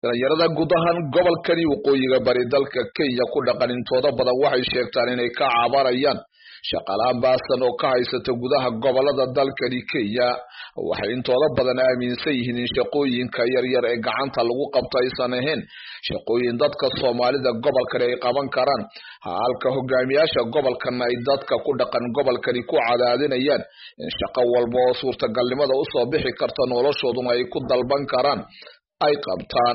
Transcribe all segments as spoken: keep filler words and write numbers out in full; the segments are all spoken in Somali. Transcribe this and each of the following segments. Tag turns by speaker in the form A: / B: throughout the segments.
A: dhalinyarada guud ahaan gobolkani waqooyiga bari dalka Kenya ku dhaqan intooda badan waxay sheegtaan inay ka cabanayaan shaqalaan baasan oo ka haysata gudaha gobolada dalkani Kenya waxay intooda badan aaminsan yihiin in shaqooyinka yar yar ee gacanta lagu qabto aysan ahayn shaqooyin dadka Soomaalida gobolkan ay qaban karaan halka hogaamiyaasha gobolkan ay dadka ku dhaqan gobolkani ku cadaadinayaan in shaqo walba oo suurtagalnimada u soo bixi karto noloshoodu ay ku dalban karaan ay qabtaan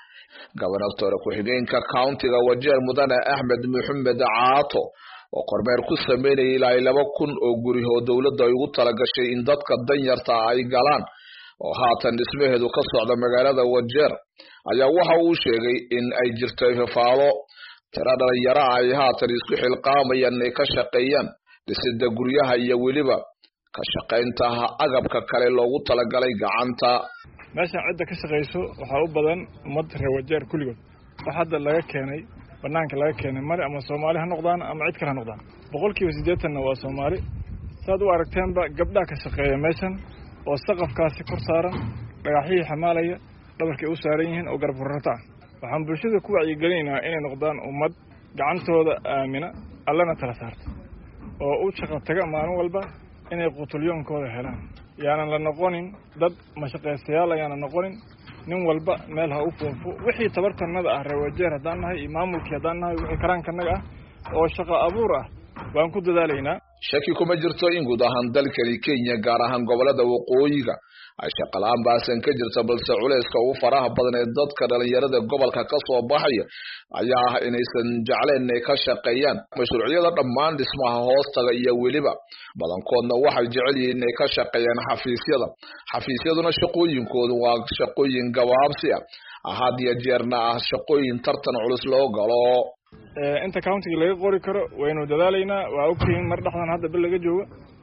A: gobolka ku-xigeenka countiga Wajir Mudane Ahmed Mohamed Caato oo kormeer ku sameeyay ilaa laba kun oo guri oo dawladda ay ugu talagashay in dadka danyarta ay galaan oo haatan dhismaheedu ka socda magaalada Wajir ayaa waxa uu sheegay in ay jirto faalo tirada yara ay haatan isku xilqaamayaan ay ka shaqeeyaan dhisida guryaha iyo waliba ka shaqeynta agabka kale loogu talagalay gacanta
B: meeshan cidda ka shaqeyso waxa u badan umad reer Wajir kulligood waxa hadda laga keenay banaanka laga keenay mar ama Soomaali ha noqdaan ama cid kale ha noqdaan boqolkiiba siddeetan waa Soomaali saad u aragteenba gabdhaha ka shaqeeya meeshan oo saqafkaasi kor saaran dhagaxii xamaalaya dhabarkii u saaran yihiin oo garab rarta waxaan bulshada ku wacyigelinaynaa inay noqdaan ummad gacantooda aamina allana tala saarto oo u shaqo taga maalin walba inay qutulyoonkooda helaan yaanan la noqonin dad mashaqeeyaal ayaan noqonin nin walba meel ha u foofo wixii tabartanada ah reer Wajir hadaan nahay maamulkii hadaan nahay wixii karankanaga ah oo shaqo abuur ah waan ku dadaalaynaa
A: shaki kuma jirto in guud ahaan dalkani Kenya gaar ahaan gobolada waqooyiga ay shaqalaan baasan ka jirta balse culayska ugu faraha badan ee dadka dhalinyarada gobolka ka soo baxaya ayaa ah inaysan jecleen inay ka shaqeeyaan mashruucyada dhammaan dhismaha hoostaga iyo weliba badankoodna waxay jecel yihiin inay ka shaqeeyaan xafiisyada xafiisyaduna shaqooyinkoodu waa shaqooyin gabaabsi ah ahad iyo jeerna ah shaqooyin tartan culus loo galo
B: inta countiga laga qori karo waynu dadaalaynaa waa ogtihiin mar dhaxdan hadda bil laga joogo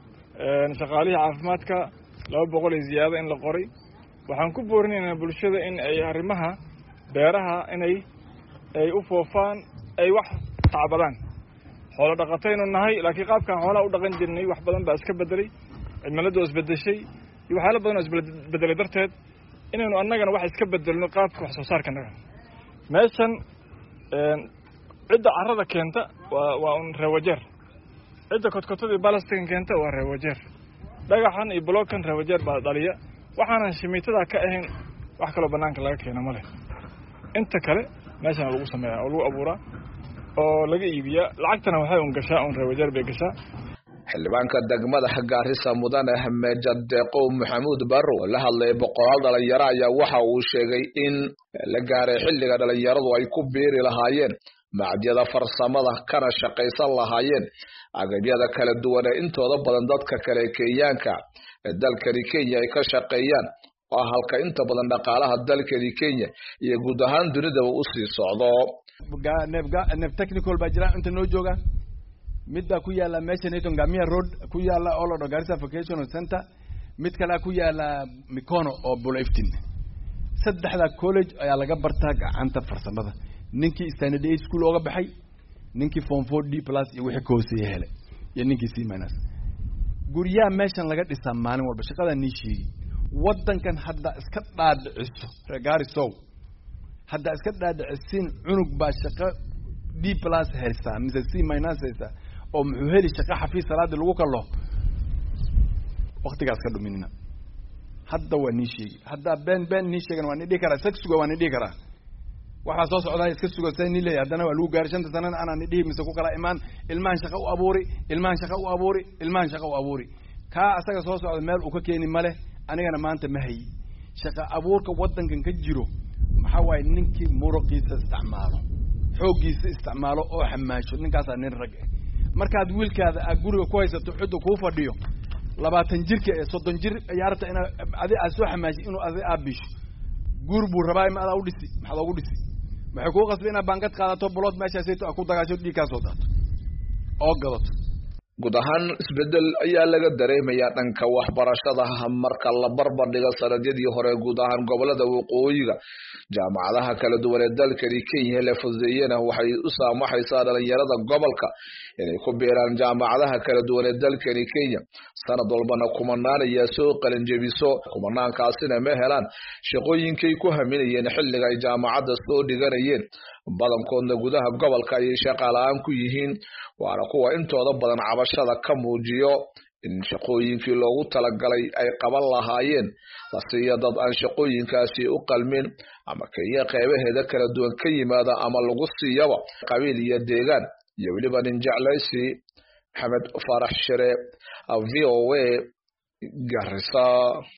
B: shaqaalihi caafimaadka laba boqol iyo ziyaado in la qoray waxaan ku boorinaynaa bulshada in ay arrimaha beeraha inay ay u foofaan ay wax tacbadaan xoolo dhaqataynu nahay laakiin qaabkan xoolaha u dhaqan jirnay wax badan baa iska bedelay cimiladu isbedeshay iyo waxyaalo badan oo isbedelay darteed inaynu annagana wax iska bedelno qaabka wax soo saarka naga meeshan cidda carrada keenta waa waa un reer Wajir cidda kodkotadii balastigan keenta waa reer Wajir dhagaxan iyo blockan reer Wajir baa dhaliya waxaanan shimiitada ka ahayn wax kale banaanka laga keeno male inta kale meeshan lagu sameeyaa oo lagu abuuraa oo laga iibiyaa lacagtana waxay un gashaa un reer Wajir bay gashaa
A: xildhibaanka degmada Garissa Mudane Ahmed Deeqo Maxamuud Barro la hadlay boqolaal dhalinyaro ayaa waxa uu sheegay in la gaaray xilliga dhalinyaradu ay ku beeri lahaayeen macdiyada farsamada kana shaqeysan lahaayeen agabyada kala duwan ee intooda badan dadka kale Kenyaanka ee dalkani Kenya ay ka shaqeeyaan oo halka inta badan dhaqaalaha dalkani Kenya iyo guud ahaan dunida uu sii socdo
C: nebga neb technical bajira inta noo jooga midda ku yaala meesha Ngamia Road ku yaala oo la Garissa Vocational Center mid kale ku yaala Mikono oo Buleftin saddexda college ayaa laga bartaa gacanta farsamada ninkii standard school ooga baxay ninkii form four D plus iyo wixii koosay hele iyo ninkii C minus guriyaha meeshan laga dhisaa maalin walba shaqada niishii wadankan hadda iska dhaadhiciso Garissa hadda iska dhaadhicin cunug ba shaqo D plus haysta mise C minus haysta oo muxuu heli shaqo xafiis salaad lagu kalo waqtigaas ka dhuminina hadda waa niishii hadda ben ben niishigan waa nidhi kara saxuga waa nidhi kara waxa soo socdaa iska sugo sayni leeyahay hadana waa lagu gaaray shanta sanana ana nidhi mise ku kala imaan ilmaan shaqo u abuuri ilmaan shaqo u abuuri ilmaan shaqo u abuuri ka asaga soo socda meel uu ka keeni male anigana maanta ma hay shaqo abuurka wadankan ka jiro waxa way ninkii muruqiisa isticmaalo xoogiisa isticmaalo oo xamaasho ninkaas aan nin rag markaad wiilkaada aad guriga ku haysato cidda ku fadhiyo labaatan jirka ee soddon jir ciyaarta ina adi aad soo xamaashi inuu adi aabisho guur buu rabaa ma aad u dhisi maxaa ugu dhisi maxay ku qasbay inaad baangad qaadato blood meesha sayto ku dagaasho dhiig ka soo daato oo gadato
A: guud ahaan isbedel ayaa laga dareemayaa dhanka waxbarashada marka la barbar dhigo sanadyadii hore guud ahaan gobolada waqooyiga jaamacadaha kala duwan ee dalkani Kenya la fududeeyana waxay u saamaxaysaa dhalinyarada gobolka inay ku beeraan jaamacadaha kala duwan ee dalkani Kenya sanad walbana kumanaan ayaa soo qalin jebiso kumanaankaasina ma helaan shaqooyinkay ku haminayeen xilliga ay jaamacada soo dhiganayeen badankoodna gudaha gobolka ay shaqaalaan ku yihiin waana kuwa intooda badan cabashada ka muujiyo in shaqooyinkii loogu talagalay ay qaban lahaayeen la siiyo dad aan shaqooyinkaasi u qalmin ama Kenya qaybaheeda kala duwan ka yimaada ama lagu siiyaba qabiil iyo deegaan iyo waliba nin jeclaysi Maxamed Farax Shire V O A Garissa.